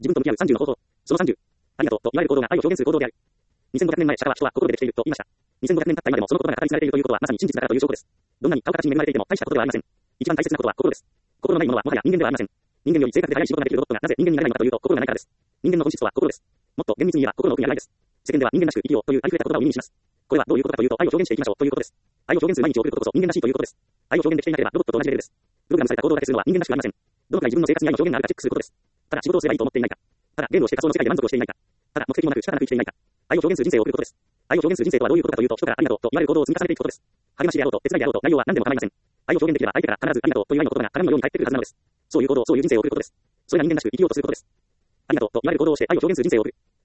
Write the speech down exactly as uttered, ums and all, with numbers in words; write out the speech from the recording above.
自分と向き合うさんじゅうの方法。そのさんじゅう。ありがとうと言われる行動が愛を表現する行動である。にせんごひゃくねんまえ、釈迦は人は心でできていると言いました。にせんごひゃくねん経った今でもその言葉が語り継がれているということはまさに真実だからという証拠です。どんなに顔形に恵まれていても大したことではありません。一番大切なことは心です。心のないものはもはや人間ではありません。人間より正確で早い仕事ができるロボットがなぜ人間になれないのかというと心がないからです。人間の本質とは心です。もっと厳密に言えば心の奥にある愛です。世間では人間らしく生きようというありふれた言葉を耳にします。これはどういうことかというと愛を表現していきましょうということです。愛を表現する毎日を送ることこそ人間らしいということです。愛を表現できていなければロボットと同じレベルです。プログラムされた行動だけするのは人間らしくありません。どのくらい自分の生活に愛の表現があるかチェックすることです。ただ仕事をすればいいと思っていないか。ただゲームをして仮想の世界で満足をしていないか。ただ目的もなく仕方なく生きていないか。愛を表現する人生を送ることです。愛を表現する人生とはどういうことかというと人からありがとうと言われる行動を積み重ねていくことです。励ましであろうと手伝いであろうと内容は何でも構いません。愛を表現できれば相手から必ずありがとうという愛の言葉が鏡のように返ってくるはずなのです。そういう行動、そういう人生を送ることです。それが人間らしく生きようとすることです。ありがとうと言われる行動をして愛を表現する人生を送る。